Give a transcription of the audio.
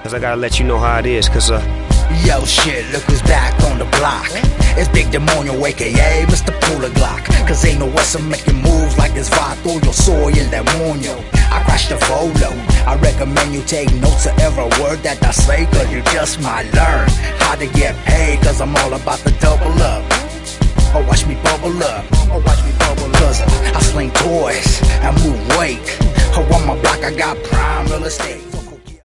Cause I gotta let you know how it is, cause Yo shit, look who's back on the block. It's Big Demonio, aka Mr. Pula Glock. Cause ain't no Western making moves like this Vato. Yo soy el demonio, I crash the Volo. I recommend you take notes of every word that I say, cause you just might learn how to get paid. Cause I'm all about the double up. Oh, watch me bubble up. Oh, watch me bubble up. Cause I sling toys, I move weight. Oh, on my block I got prime real estate.